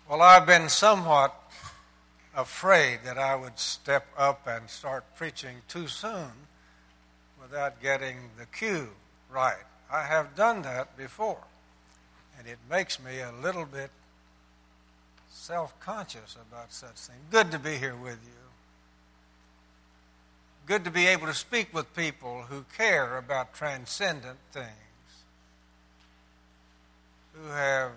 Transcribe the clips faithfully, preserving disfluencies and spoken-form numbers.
Well, I've been somewhat afraid that I would step up and start preaching too soon without getting the cue right. I have done that before, and it makes me a little bit self-conscious about such things. Good to be here with you. Good to be able to speak with people who care about transcendent things, who have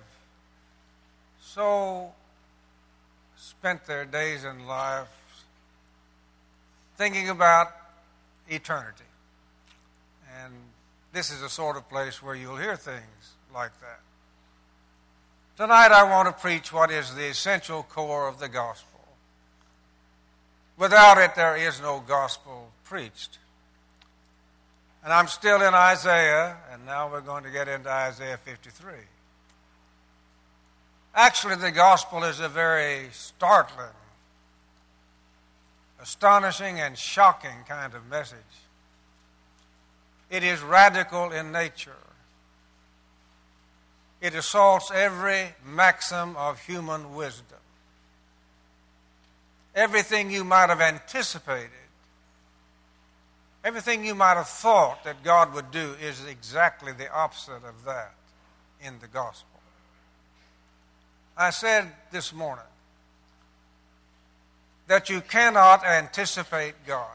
so spent their days in life thinking about eternity. And this is the sort of place where you'll hear things like that. Tonight I want to preach what is the essential core of the gospel. Without it, there is no gospel preached. And I'm still in Isaiah, and now we're going to get into Isaiah fifty-three. Actually, the gospel is a very startling, astonishing, and shocking kind of message. It is radical in nature. It assaults every maxim of human wisdom. Everything you might have anticipated, everything you might have thought that God would do is exactly the opposite of that in the gospel. I said this morning that you cannot anticipate God.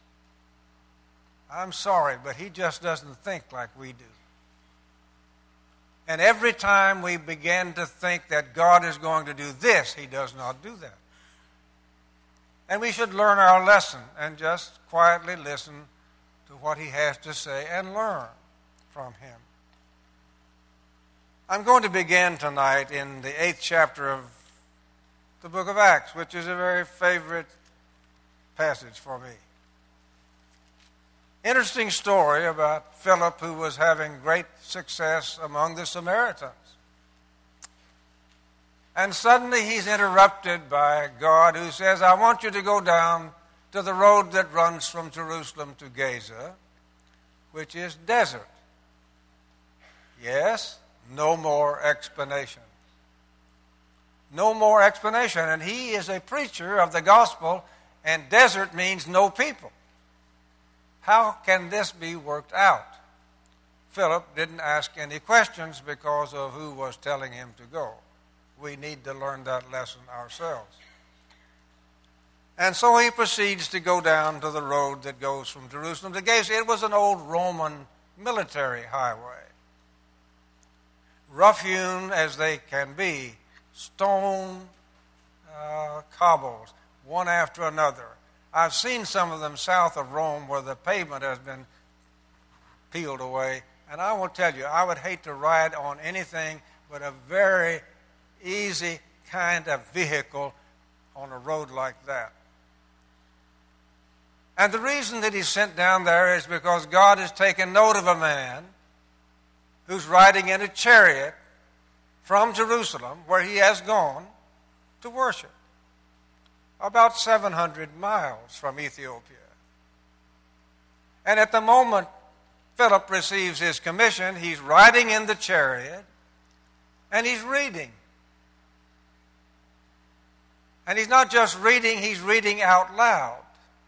I'm sorry, but He just doesn't think like we do. And every time we begin to think that God is going to do this, He does not do that. And we should learn our lesson and just quietly listen to what He has to say and learn from Him. I'm going to begin tonight in the eighth chapter of the book of Acts, which is a very favorite passage for me. Interesting story about Philip, who was having great success among the Samaritans. And suddenly he's interrupted by God, who says, I want you to go down to the road that runs from Jerusalem to Gaza, which is desert. Yes, no more explanation. No more explanation. And he is a preacher of the gospel, and desert means no people. How can this be worked out? Philip didn't ask any questions because of who was telling him to go. We need to learn that lesson ourselves. And so he proceeds to go down to the road that goes from Jerusalem to Gaza. It was an old Roman military highway. Rough-hewn as they can be, stone uh, cobbles, one after another. I've seen some of them south of Rome where the pavement has been peeled away. And I will tell you, I would hate to ride on anything but a very easy kind of vehicle on a road like that. And the reason that he's sent down there is because God has taken note of a man who's riding in a chariot from Jerusalem, where he has gone to worship, about seven hundred miles from Ethiopia. And at the moment Philip receives his commission, he's riding in the chariot, and he's reading. And he's not just reading, he's reading out loud.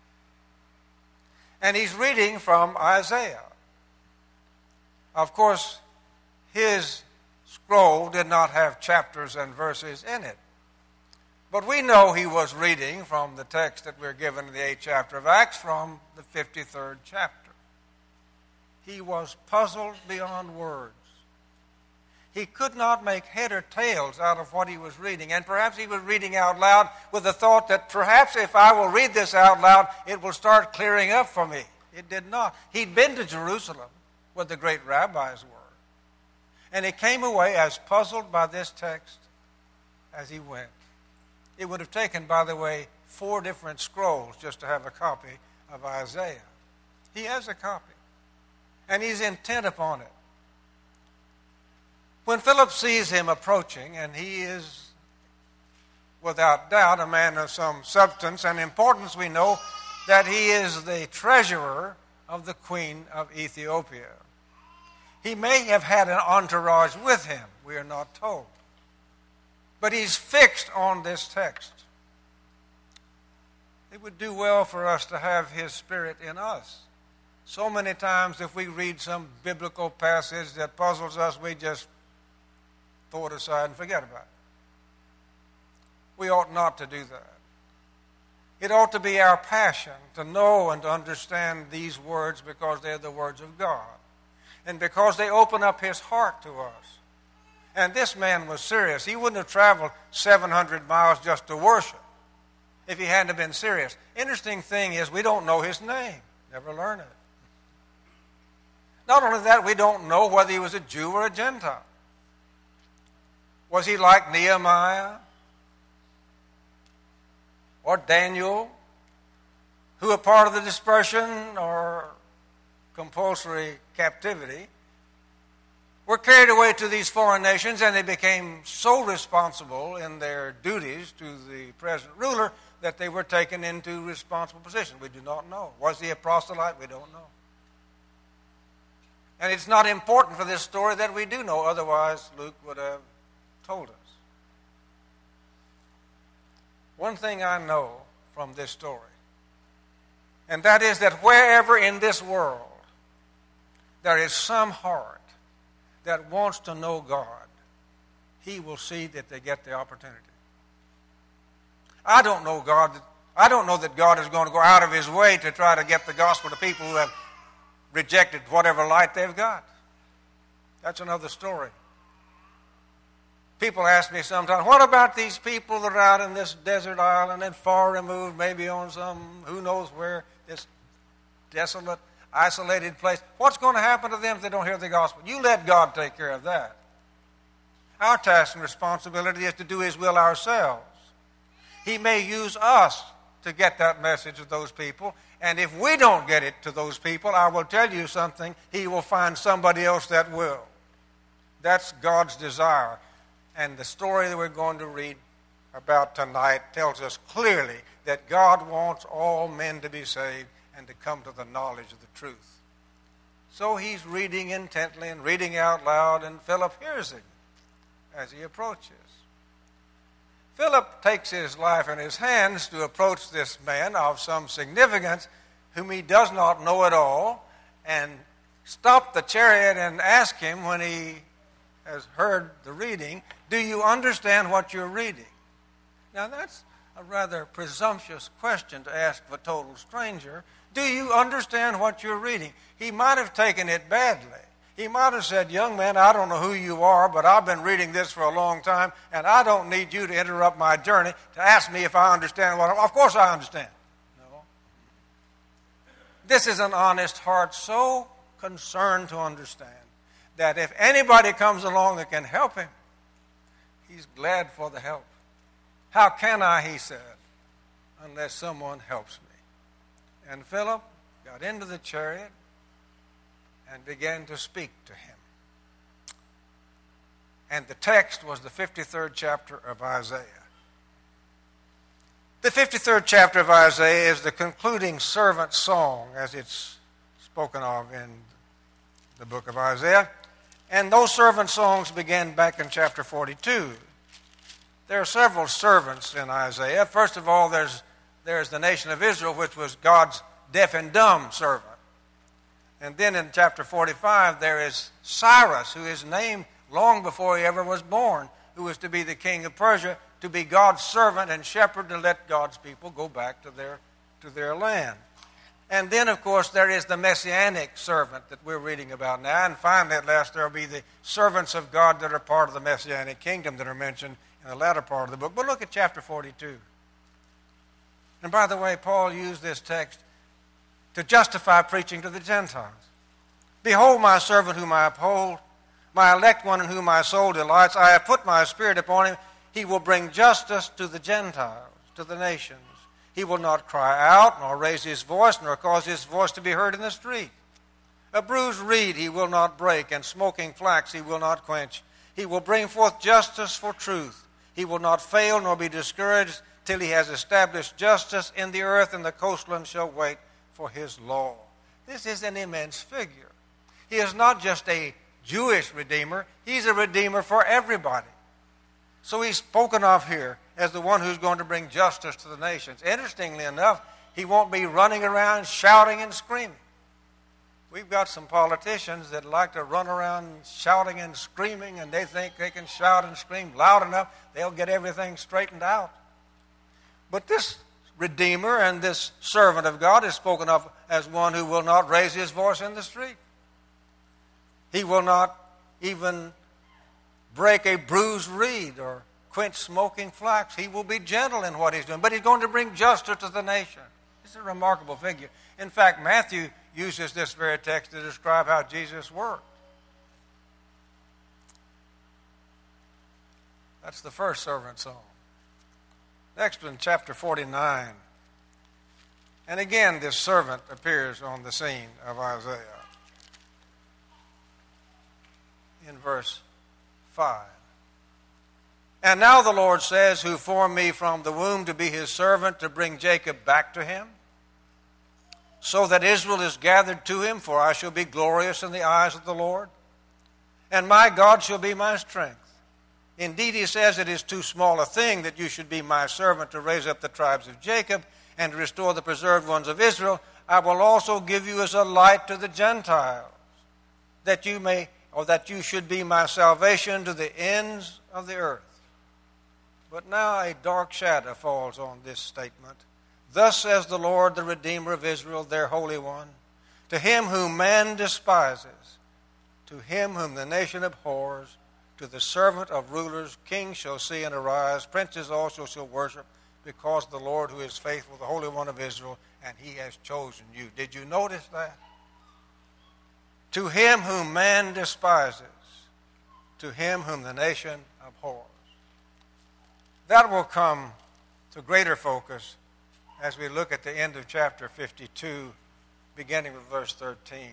And he's reading from Isaiah. Of course, his scroll did not have chapters and verses in it. But we know he was reading from the text that we're given in the eighth chapter of Acts, from the fifty-third chapter. He was puzzled beyond words. He could not make head or tails out of what he was reading. And perhaps he was reading out loud with the thought that perhaps if I will read this out loud, it will start clearing up for me. It did not. He'd been to Jerusalem, where the great rabbis were. And he came away as puzzled by this text as he went. It would have taken, by the way, four different scrolls just to have a copy of Isaiah. He has a copy, and he's intent upon it. When Philip sees him approaching, and he is without doubt a man of some substance and importance, we know that he is the treasurer of the Queen of Ethiopia. He may have had an entourage with him, we are not told. But he's fixed on this text. It would do well for us to have his Spirit in us. So many times if we read some biblical passage that puzzles us, we just throw it aside and forget about it. We ought not to do that. It ought to be our passion to know and to understand these words because they're the words of God. And because they open up his heart to us. And this man was serious. He wouldn't have traveled seven hundred miles just to worship if he hadn't been serious. Interesting thing is we don't know his name. Never learn it. Not only that, we don't know whether he was a Jew or a Gentile. Was he like Nehemiah or Daniel, who were part of the dispersion or compulsory captivity, were carried away to these foreign nations, and they became so responsible in their duties to the present ruler that they were taken into responsible positions? We do not know. Was he a proselyte? We don't know. And it's not important for this story that we do know, otherwise Luke would have told us. One thing I know from this story, and that is that wherever in this world there is some heart that wants to know God, he will see that they get the opportunity. I don't know God. I don't know that God is going to go out of his way to try to get the gospel to people who have rejected whatever light they've got. That's another story. People ask me sometimes, what about these people that are out in this desert island and far removed, maybe on some, who knows where, this desolate, isolated place? What's going to happen to them if they don't hear the gospel? You let God take care of that. Our task and responsibility is to do his will ourselves. He may use us to get that message to those people, and if we don't get it to those people, I will tell you something, he will find somebody else that will. That's God's desire. And the story that we're going to read about tonight tells us clearly that God wants all men to be saved and to come to the knowledge of the truth. So he's reading intently and reading out loud, and Philip hears him as he approaches. Philip takes his life in his hands to approach this man of some significance whom he does not know at all, and stop the chariot and ask him when he has heard the reading, do you understand what you're reading? Now that's a rather presumptuous question to ask of a total stranger. Do you understand what you're reading? He might have taken it badly. He might have said, young man, I don't know who you are, but I've been reading this for a long time, and I don't need you to interrupt my journey to ask me if I understand what I'm... Of course I understand. No. This is an honest heart so concerned to understand that if anybody comes along that can help him, he's glad for the help. How can I, he said, unless someone helps me? And Philip got into the chariot and began to speak to him. And the text was the fifty-third chapter of Isaiah. The fifty-third chapter of Isaiah is the concluding servant song, as it's spoken of in the book of Isaiah. And those servant songs began back in chapter forty-two. There are several servants in Isaiah. First of all, there's, there's the nation of Israel, which was God's deaf and dumb servant. And then in chapter forty-five, there is Cyrus, who is named long before he ever was born, who was to be the king of Persia, to be God's servant and shepherd to let God's people go back to their, to their land. And then, of course, there is the messianic servant that we're reading about now. And finally, at last, there will be the servants of God that are part of the messianic kingdom that are mentioned in the latter part of the book. But look at chapter forty-two. And by the way, Paul used this text to justify preaching to the Gentiles. Behold my servant whom I uphold, my elect one in whom my soul delights. I have put my spirit upon him. He will bring justice to the Gentiles, to the nations. He will not cry out, nor raise his voice, nor cause his voice to be heard in the street. A bruised reed he will not break, and smoking flax he will not quench. He will bring forth justice for truth. He will not fail, nor be discouraged, till he has established justice in the earth, and the coastlands shall wait for his law. This is an immense figure. He is not just a Jewish redeemer. He's a redeemer for everybody. So he's spoken of here as the one who's going to bring justice to the nations. Interestingly enough, he won't be running around shouting and screaming. We've got some politicians that like to run around shouting and screaming, and they think they can shout and scream loud enough, they'll get everything straightened out. But this Redeemer and this servant of God is spoken of as one who will not raise his voice in the street. He will not even break a bruised reed or quench smoking flax. He will be gentle in what he's doing, but he's going to bring justice to the nation. It's a remarkable figure. In fact, Matthew uses this very text to describe how Jesus worked. That's the first servant song. Next one, chapter forty-nine. And again, this servant appears on the scene of Isaiah. In verse five. And now the Lord says, who formed me from the womb to be his servant, to bring Jacob back to him, so that Israel is gathered to him, for I shall be glorious in the eyes of the Lord, and my God shall be my strength. Indeed, he says, it is too small a thing that you should be my servant to raise up the tribes of Jacob and to restore the preserved ones of Israel. I will also give you as a light to the Gentiles, that you may, or that you should be my salvation to the ends of the earth. But now a dark shadow falls on this statement. Thus says the Lord, the Redeemer of Israel, their Holy One, to him whom man despises, to him whom the nation abhors, to the servant of rulers, kings shall see and arise, princes also shall worship, because the Lord who is faithful, the Holy One of Israel, and he has chosen you. Did you notice that? To him whom man despises, to him whom the nation abhors. That will come to greater focus as we look at the end of chapter fifty-two, beginning with verse thirteen.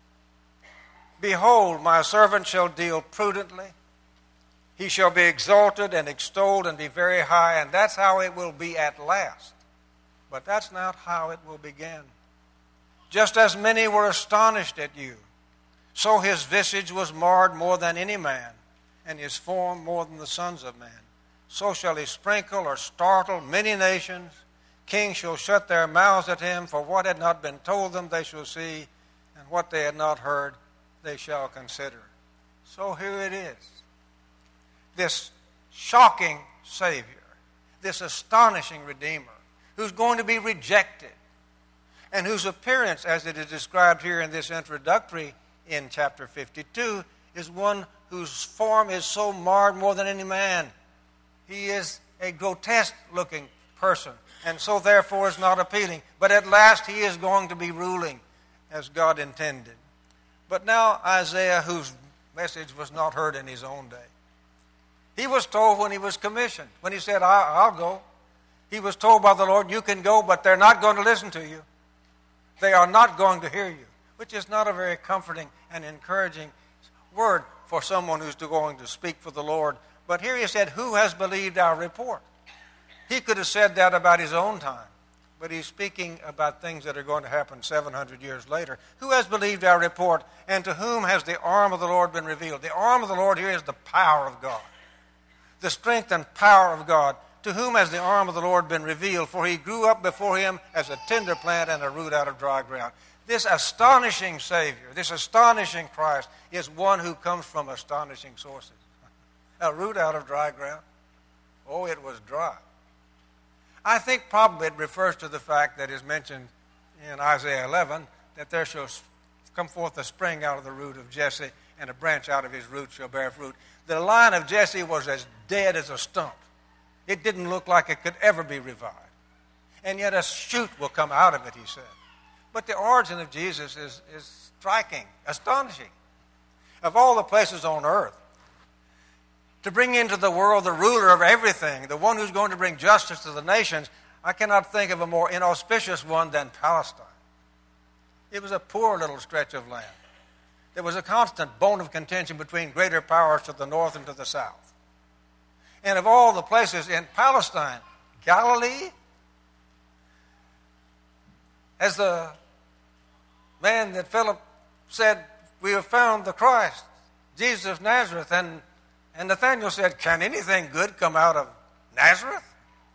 Behold, my servant shall deal prudently. He shall be exalted and extolled and be very high, and that's how it will be at last. But that's not how it will begin. Just as many were astonished at you, so his visage was marred more than any man, and his form more than the sons of men. So shall he sprinkle or startle many nations. Kings shall shut their mouths at him, for what had not been told them they shall see, and what they had not heard they shall consider. So here it is. This shocking Savior, this astonishing Redeemer, who's going to be rejected, and whose appearance, as it is described here in this introductory in chapter fifty-two, is one whose form is so marred more than any man. He is a grotesque-looking person, and so therefore is not appealing. But at last he is going to be ruling as God intended. But now Isaiah, whose message was not heard in his own day, he was told when he was commissioned, when he said, I'll go, he was told by the Lord, you can go, but they're not going to listen to you. They are not going to hear you, which is not a very comforting and encouraging word for someone who's going to speak for the Lord. But here he said, who has believed our report? He could have said that about his own time, but he's speaking about things that are going to happen seven hundred years later. Who has believed our report, and to whom has the arm of the Lord been revealed? The arm of the Lord here is the power of God, the strength and power of God. To whom has the arm of the Lord been revealed? For he grew up before him as a tender plant and a root out of dry ground. This astonishing Savior, this astonishing Christ, is one who comes from astonishing sources. A root out of dry ground? Oh, it was dry. I think probably it refers to the fact that is mentioned in Isaiah eleven, that there shall come forth a spring out of the root of Jesse, and a branch out of his root shall bear fruit. The line of Jesse was as dead as a stump. It didn't look like it could ever be revived. And yet a shoot will come out of it, he said. But the origin of Jesus is, is striking, astonishing. Of all the places on earth, to bring into the world the ruler of everything, the one who's going to bring justice to the nations, I cannot think of a more inauspicious one than Palestine. It was a poor little stretch of land. There was a constant bone of contention between greater powers to the north and to the south. And of all the places in Palestine, Galilee, as the man that Philip said, we have found the Christ, Jesus of Nazareth, and And Nathanael said, can anything good come out of Nazareth?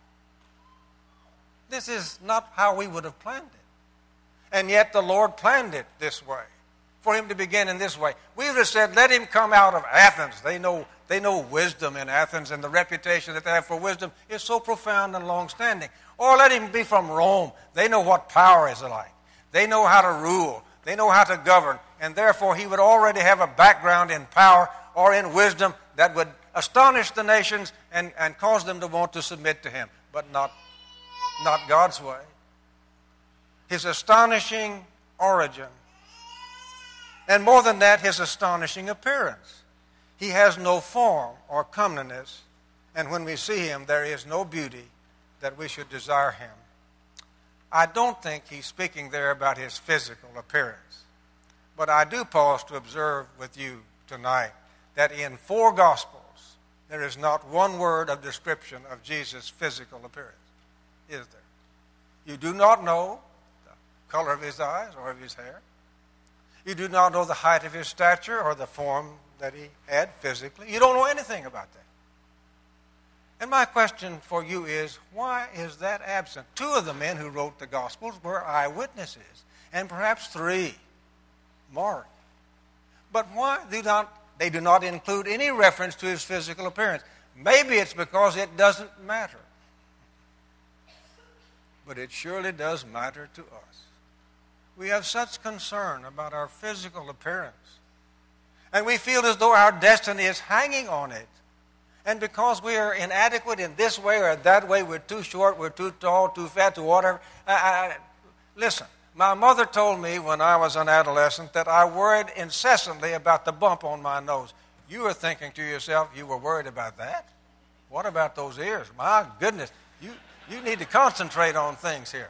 This is not how we would have planned it. And yet the Lord planned it this way, for him to begin in this way. We would have said, let him come out of Athens. They know, they know wisdom in Athens, and the reputation that they have for wisdom is so profound and long-standing. Or let him be from Rome. They know what power is like. They know how to rule. They know how to govern. And therefore he would already have a background in power or in wisdom that would astonish the nations and, and cause them to want to submit to him. But not, not God's way. His astonishing origin. And more than that, his astonishing appearance. He has no form or comeliness, and when we see him, there is no beauty that we should desire him. I don't think he's speaking there about his physical appearance, but I do pause to observe with you tonight that in four Gospels, there is not one word of description of Jesus' physical appearance, is there? You do not know the color of his eyes or of his hair. You do not know the height of his stature or the form that he had physically. You don't know anything about that. And my question for you is, why is that absent? Two of the men who wrote the Gospels were eyewitnesses, and perhaps three, Mark. But why do not they do not include any reference to his physical appearance? Maybe it's because it doesn't matter. But it surely does matter to us. We have such concern about our physical appearance. And we feel as though our destiny is hanging on it. And because we are inadequate in this way or that way, we're too short, we're too tall, too fat, too whatever. I, I, listen, my mother told me when I was an adolescent that I worried incessantly about the bump on my nose. You were thinking to yourself, you were worried about that? What about those ears? My goodness, you, you need to concentrate on things here.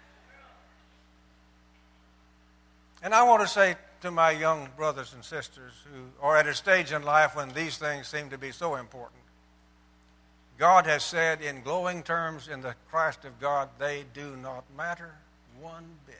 And I want to say to my young brothers and sisters who are at a stage in life when these things seem to be so important, God has said in glowing terms in the Christ of God, they do not matter one bit.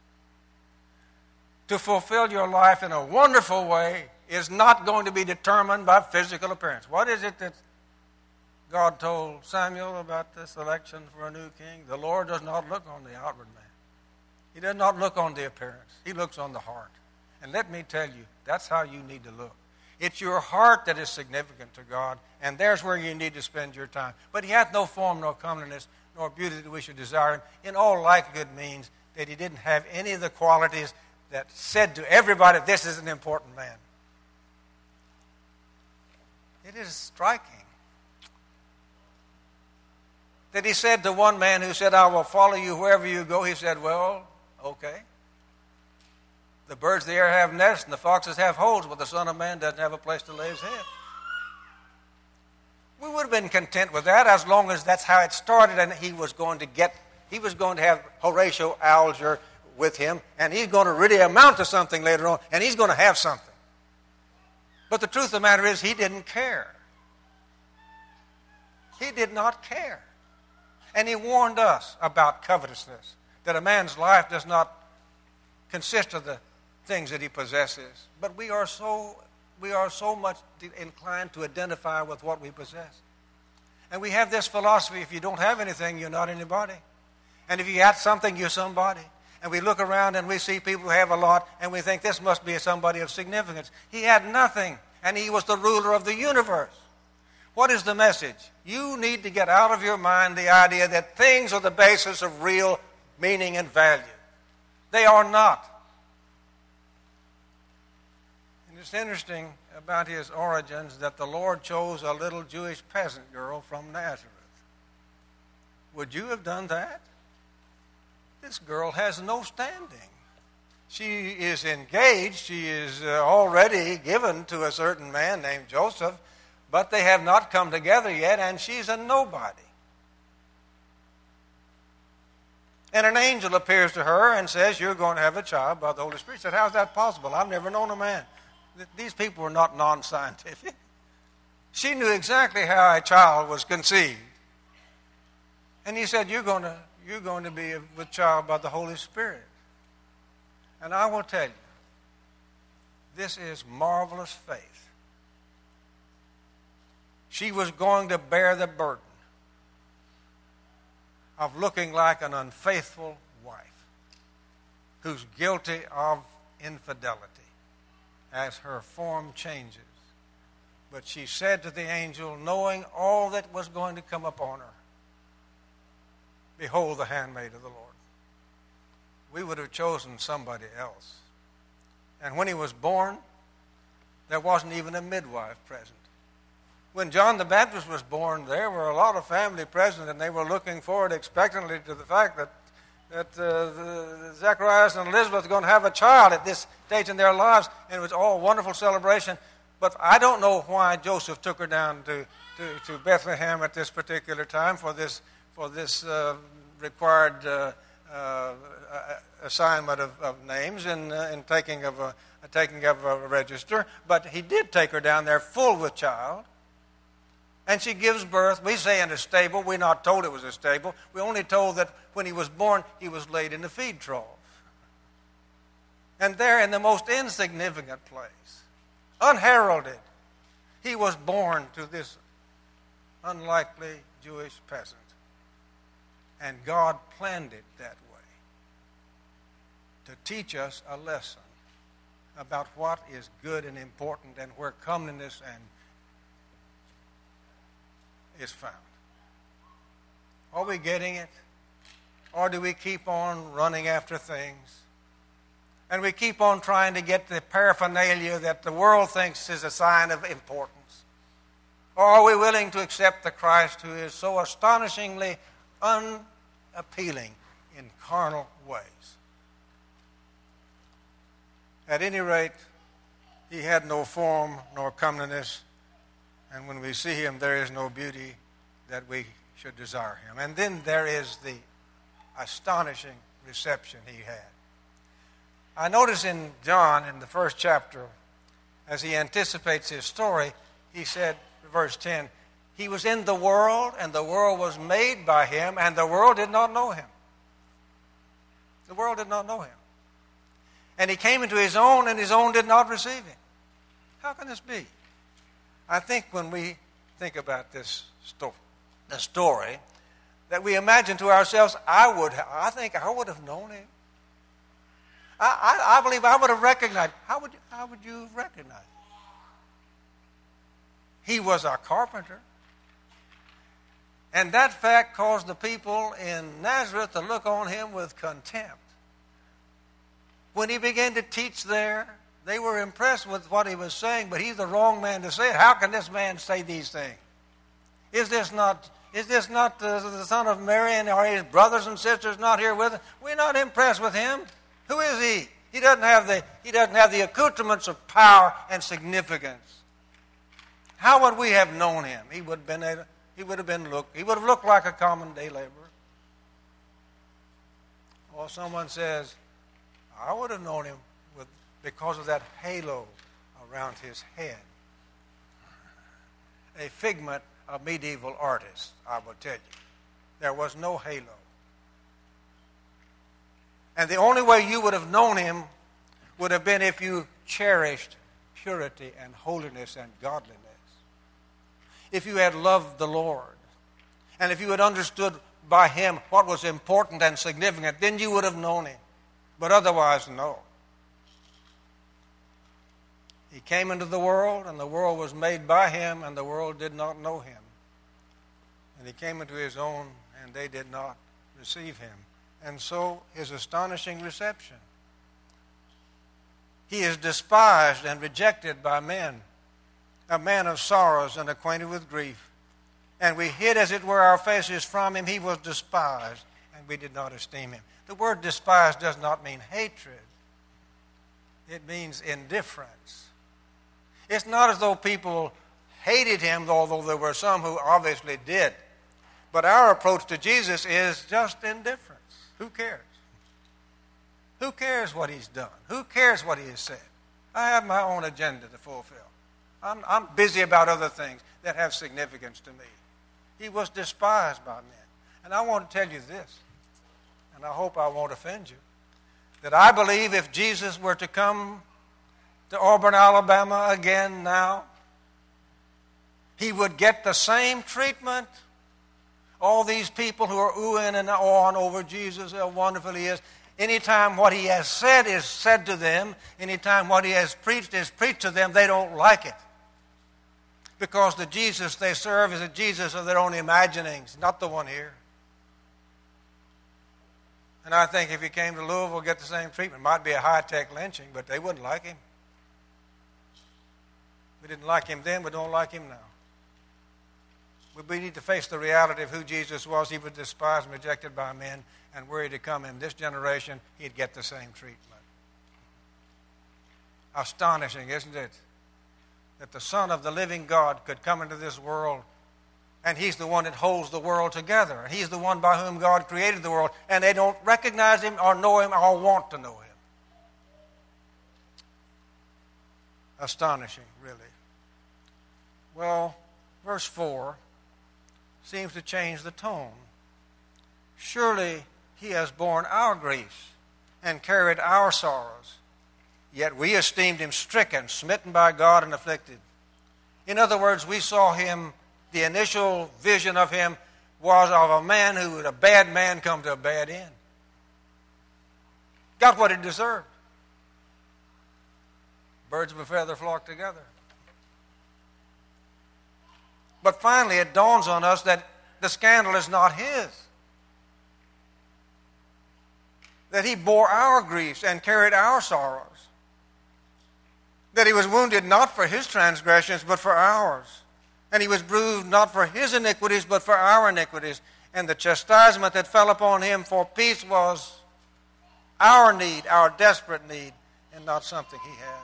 To fulfill your life in a wonderful way is not going to be determined by physical appearance. What is it that God told Samuel about this election for a new king? The Lord does not look on the outward man. He does not look on the appearance. He looks on the heart. And let me tell you, that's how you need to look. It's your heart that is significant to God, and there's where you need to spend your time. But he hath no form, nor comeliness, nor beauty that we should desire him. In all likelihood means that he didn't have any of the qualities that said to everybody, this is an important man. It is striking that he said to one man who said, I will follow you wherever you go, he said, well, okay. The birds of the air have nests and the foxes have holes, but the Son of Man doesn't have a place to lay his head. We would have been content with that as long as that's how it started, and he was going to get, he was going to have Horatio Alger with him, and he's going to really amount to something later on, and he's going to have something. But the truth of the matter is, he didn't care. He did not care. And he warned us about covetousness, that a man's life does not consist of the things that he possesses. But we are so we are so much inclined to identify with what we possess. And we have this philosophy, if you don't have anything, you're not anybody. And if you got something, you're somebody. And we look around and we see people who have a lot, and we think this must be somebody of significance. He had nothing, and he was the ruler of the universe. What is the message? You need to get out of your mind the idea that things are the basis of real meaning and value. They are not. And it's interesting about his origins that the Lord chose a little Jewish peasant girl from Nazareth. Would you have done that? This girl has no standing. She is engaged. She is uh, already given to a certain man named Joseph, but they have not come together yet, and she's a nobody. And an angel appears to her and says, you're going to have a child by the Holy Spirit. She said, how is that possible? I've never known a man. These people were not non-scientific. She knew exactly how a child was conceived. And he said, you're going to, you're going to be with child by the Holy Spirit. And I will tell you, this is marvelous faith. she was going to bear the burden of looking like an unfaithful wife who's guilty of infidelity as her form changes. But she said to the angel, knowing all that was going to come upon her, behold the handmaid of the Lord. We would have chosen somebody else. And when he was born, there wasn't even a midwife present. When John the Baptist was born, there were a lot of family present, and they were looking forward expectantly to the fact that, that uh, the, Zacharias and Elizabeth were going to have a child at this stage in their lives, and it was all wonderful celebration. But I don't know why Joseph took her down to, to, to Bethlehem at this particular time for this, for this uh, required uh, uh, assignment of, of names and, uh, and taking of a, a taking of a register. But he did take her down there full with child. And she gives birth. We say in a stable. We're not told it was a stable. We're only told that when he was born, he was laid in the feed trough. And there in the most insignificant place, unheralded, he was born to this unlikely Jewish peasant. And God planned it that way to teach us a lesson about what is good and important and where comeliness and is found. Are we getting it? Or do we keep on running after things? And we keep on trying to get the paraphernalia that the world thinks is a sign of importance? Or are we willing to accept the Christ who is so astonishingly unappealing in carnal ways? At any rate, he had no form nor comeliness, and when we see him, there is no beauty that we should desire him. And then there is the astonishing reception he had. I notice in John, in the first chapter, as he anticipates his story, he said, verse ten, he was in the world, and the world was made by him, and the world did not know him. The world did not know him. And he came into his own, and his own did not receive him. How can this be? I think when we think about this story, the story, that we imagine to ourselves, I would, I think I would have known him. I, I, I believe I would have recognized. How would, how would you have recognized him? He was a carpenter. And that fact caused the people in Nazareth to look on him with contempt. When he began to teach there, they were impressed with what he was saying, but he's the wrong man to say it. How can this man say these things? Is this not, is this not the, the son of Mary, and are his brothers and sisters not here with us? We're not impressed with him. Who is he? He doesn't have the, he doesn't have the accoutrements of power and significance. How would we have known him? He would have been a, he would have been look, he would have looked like a common day laborer. Or someone says, I would have known him with, because of that halo around his head. A figment of medieval artists, I will tell you. There was no halo. And the only way you would have known him would have been if you cherished purity and holiness and godliness. If you had loved the Lord. And if you had understood by him what was important and significant, then you would have known him. But otherwise, no. He came into the world, and the world was made by him, and the world did not know him. And he came into his own, and they did not receive him. And so his astonishing reception. He is despised and rejected by men, a man of sorrows and acquainted with grief. And we hid, as it were, our faces from him. He was despised, and we did not esteem him. The word despised does not mean hatred. It means indifference. It's not as though people hated him, although there were some who obviously did. But our approach to Jesus is just indifference. Who cares? Who cares what he's done? Who cares what he has said? I have my own agenda to fulfill. I'm, I'm busy about other things that have significance to me. He was despised by men. And I want to tell you this, and I hope I won't offend you, that I believe if Jesus were to come to Auburn, Alabama again now, he would get the same treatment. All these people who are oohing and awing over Jesus, how wonderful he is. Anytime what he has said is said to them, anytime what he has preached is preached to them, they don't like it. Because the Jesus they serve is a Jesus of their own imaginings, not the one here. And I think if he came to Louisville, get the same treatment. Might be a high-tech lynching, but they wouldn't like him. We didn't like him then, we don't like him now. We need to face the reality of who Jesus was. He was despised and rejected by men, and were he to come in this generation, he'd get the same treatment. Astonishing, isn't it? That the Son of the living God could come into this world, and he's the one that holds the world together. And he's the one by whom God created the world, and they don't recognize him or know him or want to know him. Astonishing, really. Well, verse four seems to change the tone. Surely he has borne our griefs and carried our sorrows, yet we esteemed him stricken, smitten by God, and afflicted. In other words, we saw him, the initial vision of him was of a man who, a bad man, come to a bad end. Got what he deserved. Birds of a feather flock together. But finally it dawns on us that the scandal is not his. That he bore our griefs and carried our sorrows. That he was wounded not for his transgressions, but for ours. And he was bruised not for his iniquities, but for our iniquities. And the chastisement that fell upon him for peace was our need, our desperate need, and not something he had.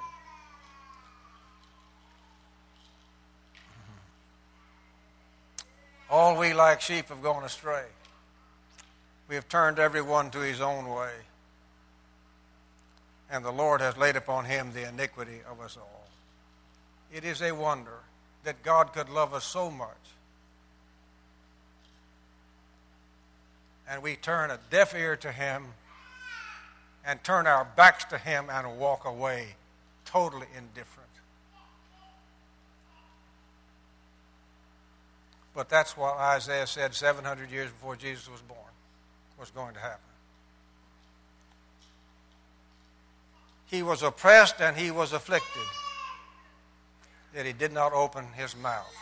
All we like sheep have gone astray. We have turned everyone to his own way. And the Lord has laid upon him the iniquity of us all. It is a wonder that God could love us so much. And we turn a deaf ear to him and turn our backs to him and walk away totally indifferent. But that's what Isaiah said seven hundred years before Jesus was born was going to happen. He was oppressed and he was afflicted, yet he did not open his mouth.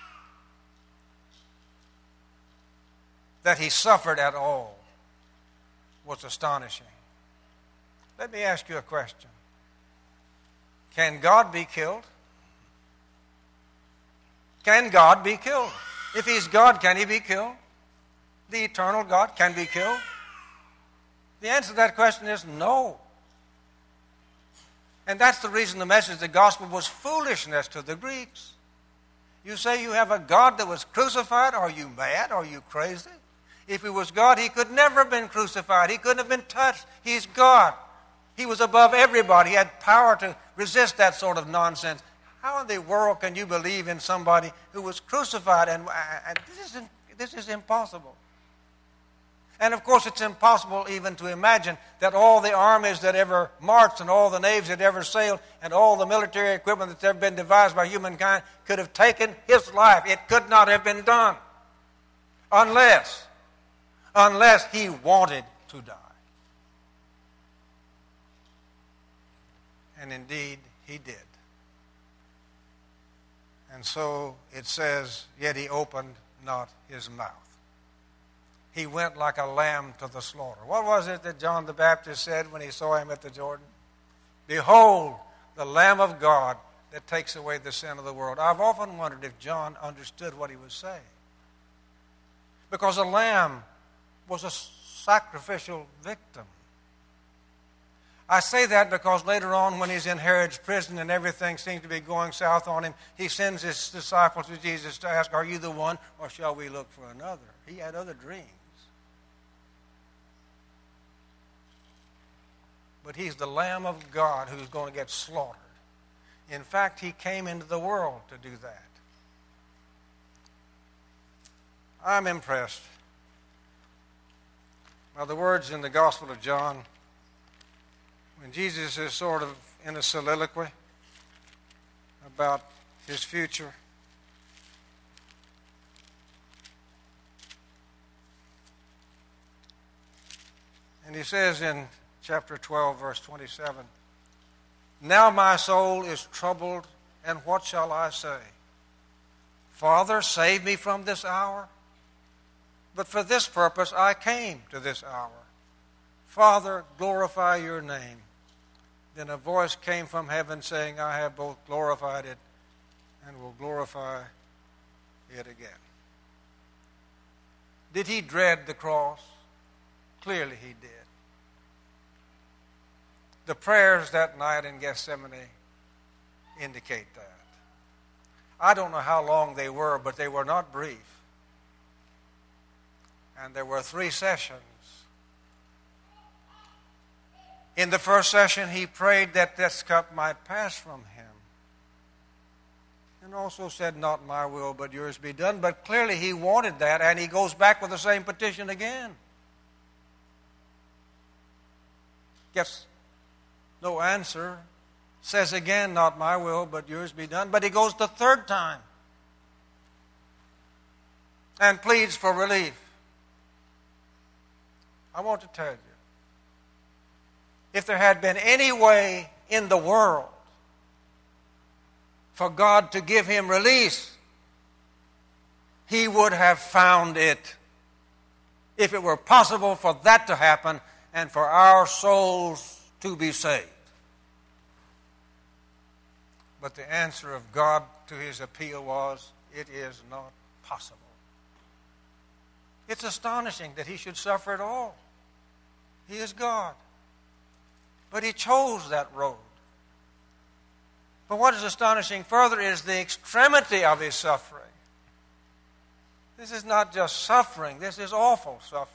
That he suffered at all was astonishing. Let me ask you a question. Can God be killed? Can God be killed? If he's God, can he be killed? The eternal God can be killed? The answer to that question is no. And that's the reason the message of the gospel was foolishness to the Greeks. You say you have a God that was crucified? Are you mad? Are you crazy? If he was God, he could never have been crucified. He couldn't have been touched. He's God. He was above everybody. He had power to resist that sort of nonsense. How in the world can you believe in somebody who was crucified? And, and this, is, this is impossible. And of course it's impossible even to imagine that all the armies that ever marched and all the navies that ever sailed and all the military equipment that's ever been devised by humankind could have taken his life. It could not have been done unless, unless he wanted to die. And indeed he did. And so it says, yet he opened not his mouth. He went like a lamb to the slaughter. What was it that John the Baptist said when he saw him at the Jordan? Behold, the Lamb of God that takes away the sin of the world. I've often wondered if John understood what he was saying. Because a lamb was a sacrificial victim. I say that because later on when he's in Herod's prison and everything seems to be going south on him, he sends his disciples to Jesus to ask, are you the one or shall we look for another? He had other dreams. But he's the Lamb of God who's going to get slaughtered. In fact, he came into the world to do that. I'm impressed by the words in the Gospel of John when Jesus is sort of in a soliloquy about his future. And he says in chapter twelve, verse twenty-seven, "Now my soul is troubled, and what shall I say? Father, save me from this hour. But for this purpose I came to this hour. Father, glorify your name." Then a voice came from heaven saying, "I have both glorified it and will glorify it again." Did he dread the cross? Clearly he did. The prayers that night in Gethsemane indicate that. I don't know how long they were, but they were not brief. And there were three sessions. In the first session, he prayed that this cup might pass from him. And also said, "Not my will, but yours be done." But clearly he wanted that, and he goes back with the same petition again. Gets no answer. Says again, "Not my will, but yours be done." But he goes the third time and pleads for relief. I want to tell you, if there had been any way in the world for God to give him release, he would have found it. If it were possible for that to happen and for our souls to be saved. But the answer of God to his appeal was, it is not possible. It's astonishing that he should suffer at all. He is God. But he chose that road. But what is astonishing further is the extremity of his suffering. This is not just suffering, this is awful suffering.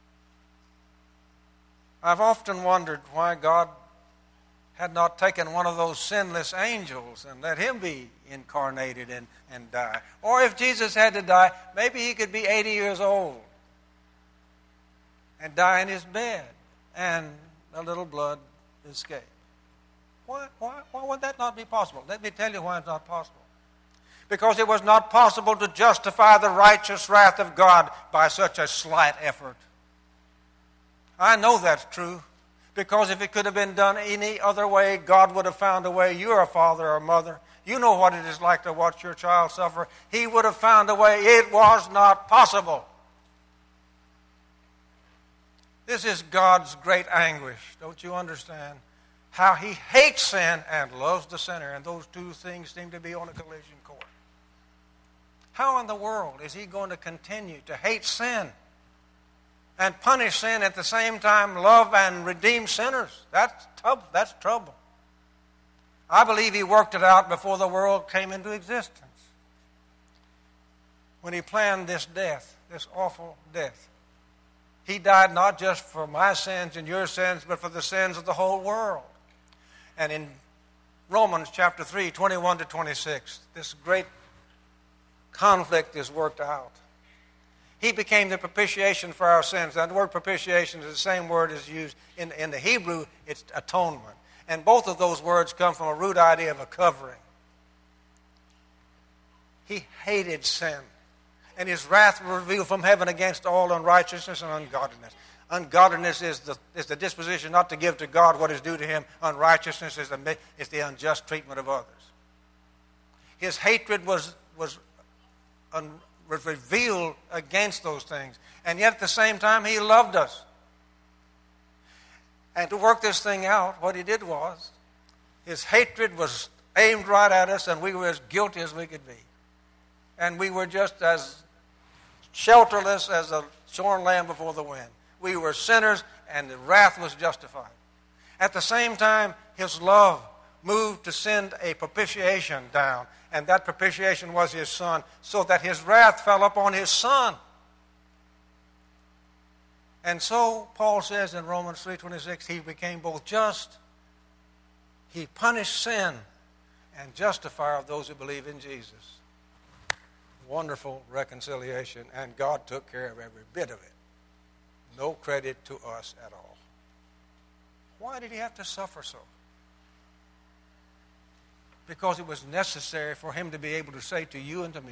I've often wondered why God had not taken one of those sinless angels and let him be incarnated and, and die. Or if Jesus had to die, maybe he could be eighty years old and die in his bed and a little blood escape. Why, why, why would that not be possible? Let me tell you why it's not possible. Because it was not possible to justify the righteous wrath of God by such a slight effort. I know that's true. Because if it could have been done any other way, God would have found a way. You're a father or a mother. You know what it is like to watch your child suffer. He would have found a way. It was not possible. This is God's great anguish. Don't you understand? How he hates sin and loves the sinner. And those two things seem to be on a collision course. How in the world is he going to continue to hate sin and punish sin at the same time, love and redeem sinners? That's tough. That's trouble. I believe he worked it out before the world came into existence. When he planned this death, this awful death, he died not just for my sins and your sins, but for the sins of the whole world. And in Romans chapter three, twenty-one to twenty-six, this great conflict is worked out. He became the propitiation for our sins. And the word propitiation is the same word as used in, in the Hebrew, it's atonement. And both of those words come from a root idea of a covering. He hated sin. And his wrath was revealed from heaven against all unrighteousness and ungodliness. Ungodliness is the, is the disposition not to give to God what is due to him. Unrighteousness is the, is the unjust treatment of others. His hatred was, was un, was revealed against those things. And yet at the same time, he loved us. And to work this thing out, what he did was, his hatred was aimed right at us, and we were as guilty as we could be. And we were just as shelterless as a shorn lamb before the wind. We were sinners, and the wrath was justified. At the same time, his love moved to send a propitiation down. And that propitiation was his Son, so that his wrath fell upon his Son. And so, Paul says in Romans three twenty-six, he became both just, he punished sin, and justifier of those who believe in Jesus. Wonderful reconciliation, and God took care of every bit of it. No credit to us at all. Why did he have to suffer so? Because it was necessary for him to be able to say to you and to me,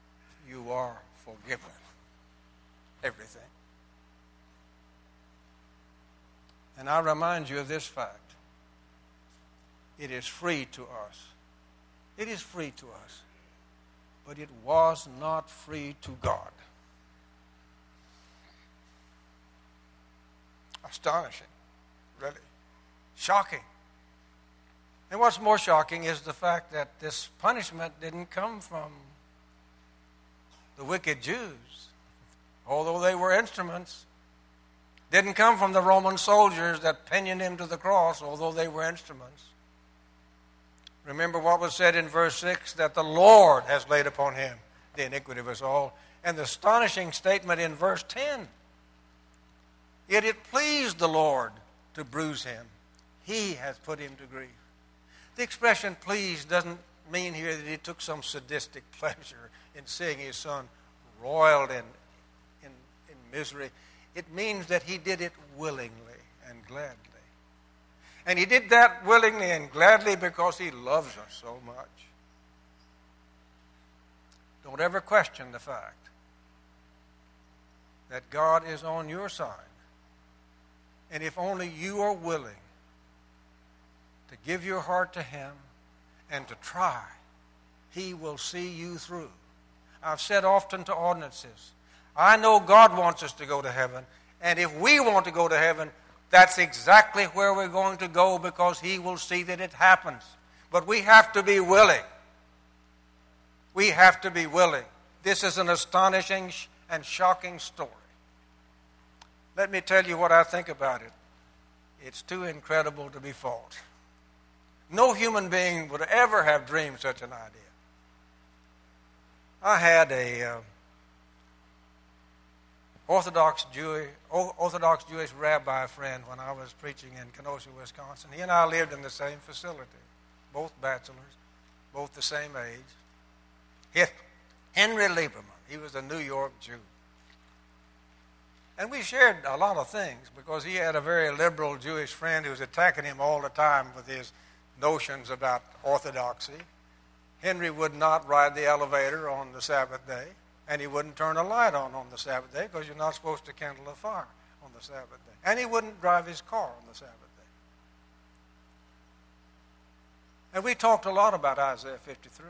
you are forgiven. Everything. And I remind you of this fact. It is free to us. It is free to us. But it was not free to God. Astonishing, really. Shocking. And what's more shocking is the fact that this punishment didn't come from the wicked Jews, although they were instruments. Didn't come from the Roman soldiers that pinioned him to the cross, although they were instruments. Remember what was said in verse six, that the Lord has laid upon him the iniquity of us all. And the astonishing statement in verse ten, yet it pleased the Lord to bruise him. He has put him to grief. The expression pleased doesn't mean here that he took some sadistic pleasure in seeing his son roiled in, in, in misery. It means that he did it willingly and gladly. And he did that willingly and gladly because he loves us so much. Don't ever question the fact that God is on your side. And if only you are willing to give your heart to him and to try, he will see you through. I've said often to audiences, I know God wants us to go to heaven, and if we want to go to heaven, that's exactly where we're going to go because he will see that it happens. But we have to be willing. We have to be willing. This is an astonishing and shocking story. Let me tell you what I think about it. It's too incredible to be false. No human being would ever have dreamed such an idea. I had a uh, Orthodox Jewish, Orthodox Jewish rabbi friend when I was preaching in Kenosha, Wisconsin. He and I lived in the same facility, both bachelors, both the same age. Henry Lieberman, he was a New York Jew. And we shared a lot of things because he had a very liberal Jewish friend who was attacking him all the time with his notions about orthodoxy. Henry would not ride the elevator on the Sabbath day, and he wouldn't turn a light on on the Sabbath day because you're not supposed to kindle a fire on the Sabbath day. And he wouldn't drive his car on the Sabbath day. And we talked a lot about Isaiah fifty-three.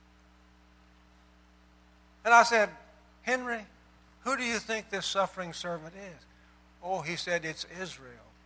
And I said, Henry, who do you think this suffering servant is? Oh, he said, it's Israel.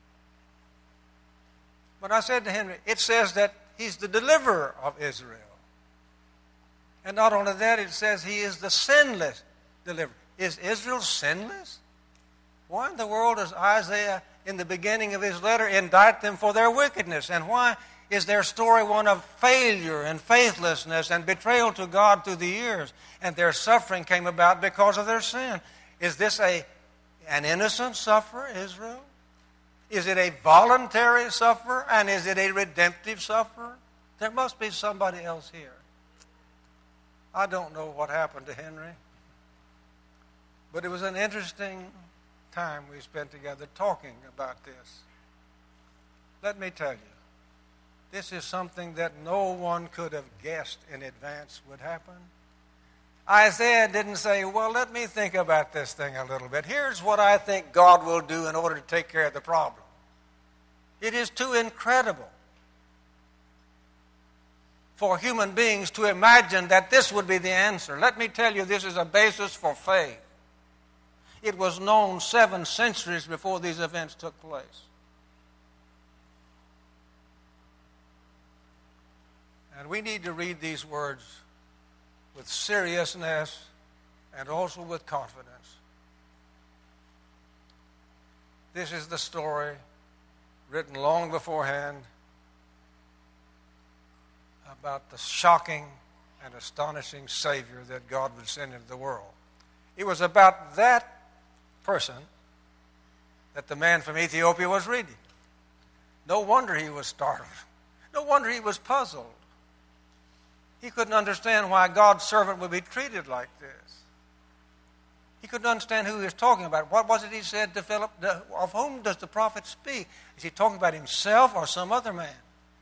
But I said to Henry, it says that he's the deliverer of Israel. And not only that, it says he is the sinless deliverer. Is Israel sinless? Why in the world does Isaiah, in the beginning of his letter, indict them for their wickedness? And why is their story one of failure and faithlessness and betrayal to God through the years? And their suffering came about because of their sin. Is this a, an innocent sufferer, Israel? Is it a voluntary sufferer? And is it a redemptive sufferer? There must be somebody else here. I don't know what happened to Henry, but it was an interesting time we spent together talking about this. Let me tell you, this is something that no one could have guessed in advance would happen. Isaiah didn't say, well, let me think about this thing a little bit. Here's what I think God will do in order to take care of the problem. It is too incredible for human beings to imagine that this would be the answer. Let me tell you, this is a basis for faith. It was known seven centuries before these events took place. And we need to read these words with seriousness and also with confidence. This is the story written long beforehand about the shocking and astonishing Savior that God would send into the world. It was about that person that the man from Ethiopia was reading. No wonder he was startled. No wonder he was puzzled. He couldn't understand why God's servant would be treated like this. He couldn't understand who he was talking about. What was it he said to Philip? Of whom does the prophet speak? Is he talking about himself or some other man?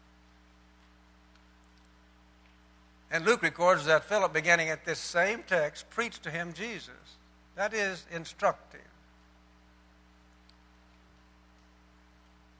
And Luke records that Philip, beginning at this same text, preached to him Jesus. That is instructive.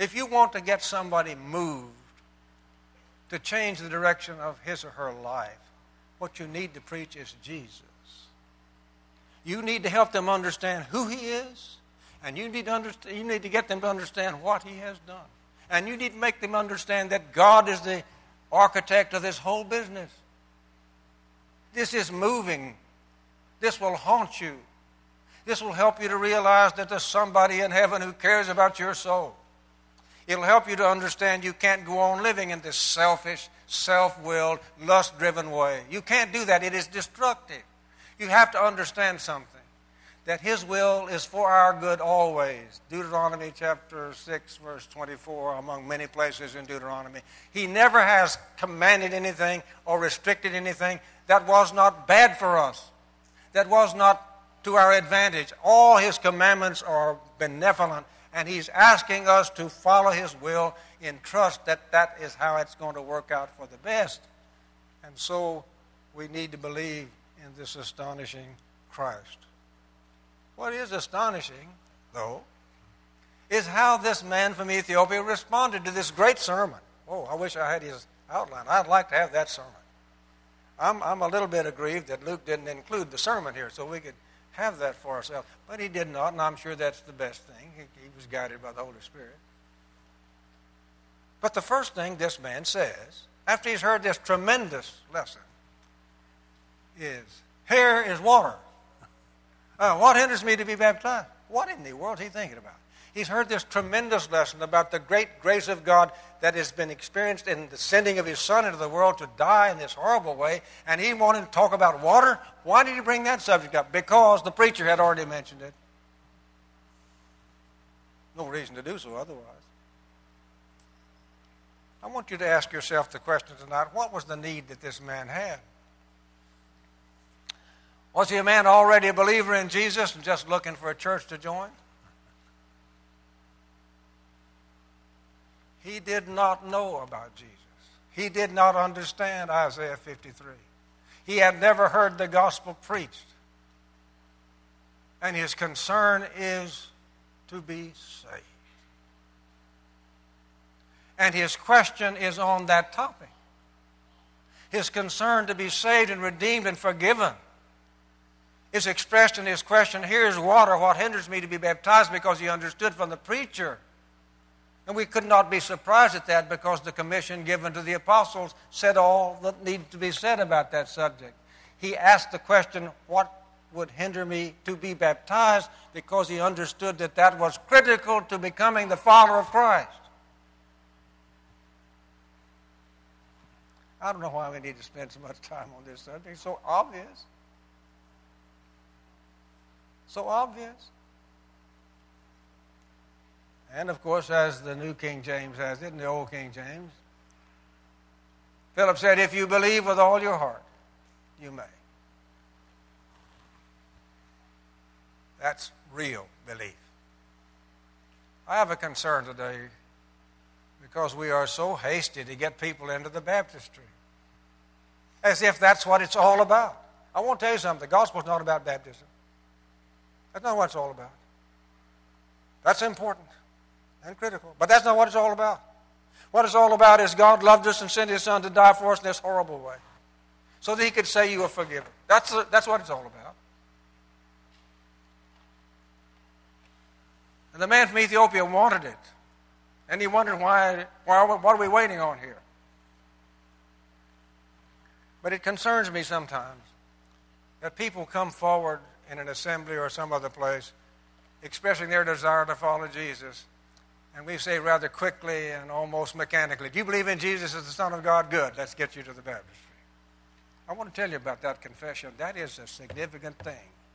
If you want to get somebody moved to change the direction of his or her life, what you need to preach is Jesus. You need to help them understand who he is, and you need to understand, you need to get them to understand what he has done. And you need to make them understand that God is the architect of this whole business. This is moving. This will haunt you. This will help you to realize that there's somebody in heaven who cares about your soul. It'll help you to understand you can't go on living in this selfish, self-willed, lust-driven way. You can't do that. It is destructive. You have to understand something, that his will is for our good always. Deuteronomy chapter six, verse twenty-four, among many places in Deuteronomy. He never has commanded anything or restricted anything that was not bad for us, that was not to our advantage. All his commandments are benevolent, and he's asking us to follow his will in trust that that is how it's going to work out for the best. And so we need to believe in this astonishing Christ. What is astonishing, though, is how this man from Ethiopia responded to this great sermon. Oh, I wish I had his outline. I'd like to have that sermon. I'm, I'm a little bit aggrieved that Luke didn't include the sermon here so we could have that for ourselves. But he did not, and I'm sure that's the best thing. He, he was guided by the Holy Spirit. But the first thing this man says, after he's heard this tremendous lesson, is, here is water. Uh, what hinders me to be baptized? What in the world is he thinking about? He's heard this tremendous lesson about the great grace of God that has been experienced in the sending of his Son into the world to die in this horrible way, and he wanted to talk about water. Why did he bring that subject up? Because the preacher had already mentioned it. No reason to do so otherwise. I want you to ask yourself the question tonight, what was the need that this man had? Was he a man already a believer in Jesus and just looking for a church to join? He did not know about Jesus. He did not understand Isaiah fifty-three. He had never heard the gospel preached. And his concern is to be saved. And his question is on that topic. His concern to be saved and redeemed and forgiven is expressed in his question, here's water, what hinders me to be baptized? Because he understood from the preacher. And we could not be surprised at that because the commission given to the apostles said all that needed to be said about that subject. He asked the question, what would hinder me to be baptized? Because he understood that that was critical to becoming the follower of Christ. I don't know why we need to spend so much time on this subject. It's so obvious. So obvious. And of course, as the New King James has it, and the Old King James, Philip said, if you believe with all your heart, you may. That's real belief. I have a concern today because we are so hasty to get people into the baptistry, as if that's what it's all about. I want to tell you something. The gospel is not about baptism. That's not what it's all about. That's important and critical, but that's not what it's all about. What it's all about is God loved us and sent his Son to die for us in this horrible way so that he could say you are forgiven. That's, that's what it's all about. And the man from Ethiopia wanted it. And he wondered, why, why, what are we waiting on here? But it concerns me sometimes that people come forward in an assembly or some other place expressing their desire to follow Jesus. And we say rather quickly and almost mechanically, do you believe in Jesus as the Son of God? Good, let's get you to the baptistry. I want to tell you about that confession. That is a significant thing.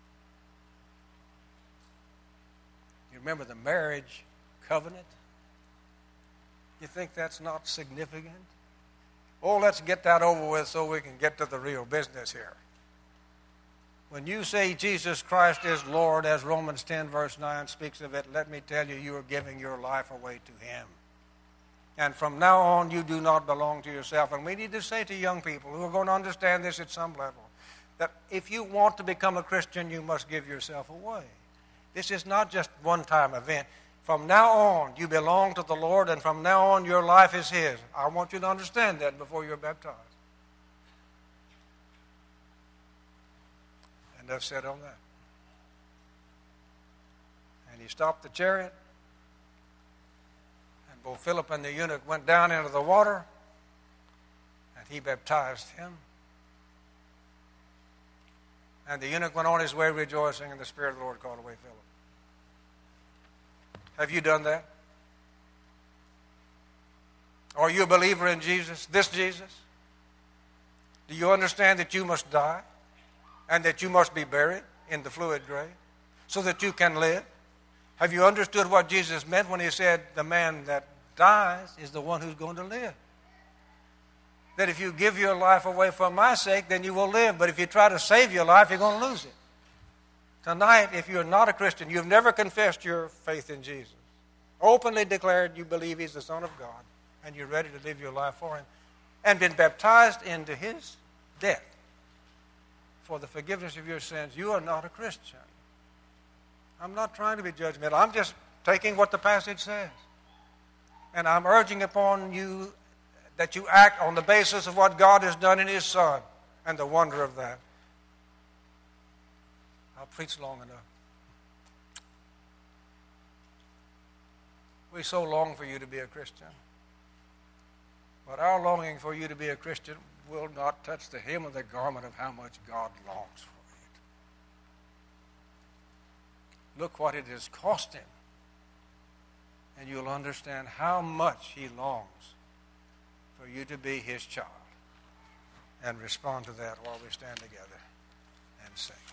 You remember the marriage covenant? You think that's not significant? Oh, let's get that over with so we can get to the real business here. When you say Jesus Christ is Lord, as Romans ten verse nine speaks of it, let me tell you, you are giving your life away to him. And from now on, you do not belong to yourself. And we need to say to young people who are going to understand this at some level, that if you want to become a Christian, you must give yourself away. This is not just a one-time event. From now on, you belong to the Lord, and from now on, your life is His. I want you to understand that before you're baptized. Enough said on that. And he stopped the chariot, and both Philip and the eunuch went down into the water, and he baptized him. And the eunuch went on his way rejoicing, and the Spirit of the Lord called away Philip. Have you done that? Are you a believer in Jesus, this Jesus? Do you understand that you must die and that you must be buried in the fluid grave so that you can live? Have you understood what Jesus meant when he said the man that dies is the one who's going to live? That if you give your life away for my sake, then you will live. But if you try to save your life, you're going to lose it. Tonight, if you're not a Christian, you've never confessed your faith in Jesus, openly declared you believe He's the Son of God, and you're ready to live your life for Him, and been baptized into His death for the forgiveness of your sins, you are not a Christian. I'm not trying to be judgmental. I'm just taking what the passage says. And I'm urging upon you that you act on the basis of what God has done in His Son and the wonder of that. I've preached long enough. We so long for you to be a Christian. But our longing for you to be a Christian will not touch the hem of the garment of how much God longs for it. Look what it has cost Him. And you'll understand how much He longs for you to be His child. And respond to that while we stand together and sing.